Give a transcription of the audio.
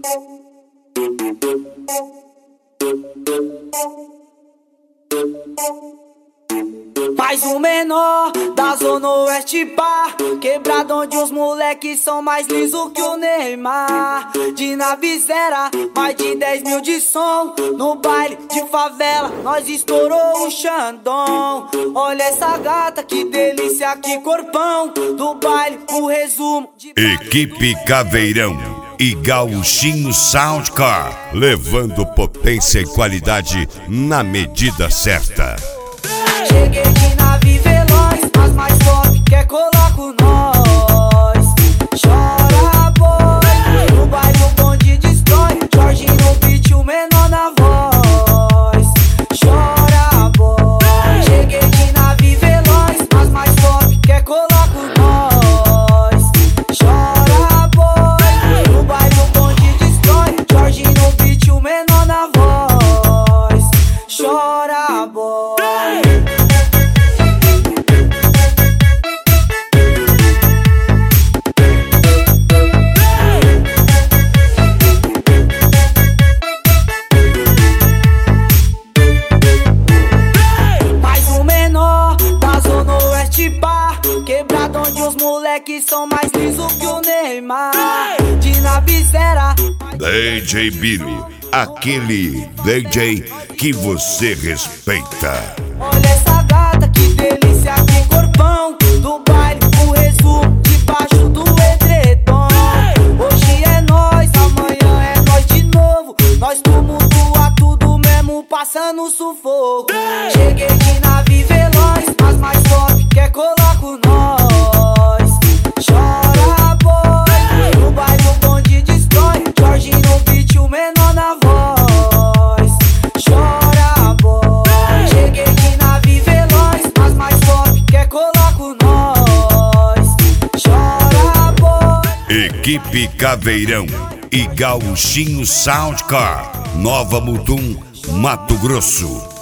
Mais um menor da Zona Oeste, pá, quebrado onde os moleques são mais liso que o Neymar. De Navizera, mais de 10 mil de som. No baile de favela, nós estourou o Xandão. Olha essa gata, que delícia, que corpão. Do baile, o resumo de... Equipe Caveirão e Gauchinho Soundcar, levando potência e qualidade na medida certa. Cheguei de nave veloz, as mais top, quer colar com nós. Chora, boy, no baile o bonde destrói. Jorge no beat, o menor na voz. Chora, boy. Cheguei de nave veloz, as mais top, quer colar com nós. Chora, boy, no baile o bonde destrói. Jorge no beat, o menor na voz. Chora, boy. Quebrado onde os moleques são mais liso que o Neymar. De Navizera, DJ Biro, aquele DJ que você respeita. olha essa gata, que delícia, que corpão. Do baile, o resumo debaixo do edredom. Hoje é nós, amanhã é nós de novo. Nós tumultua tudo mesmo, passando sufoco. Cheguei de nave veloz, as mais top, quer colar com nós. Chora, boy, no baile o bonde destrói. Jorge no beat, o menor na voz. Chora, boy. Cheguei de nave veloz, as mais top, quer colar com nós. Chora, boy. Equipe Caveirão e Gauchinho Soundcar, Nova Mutum, Mato Grosso.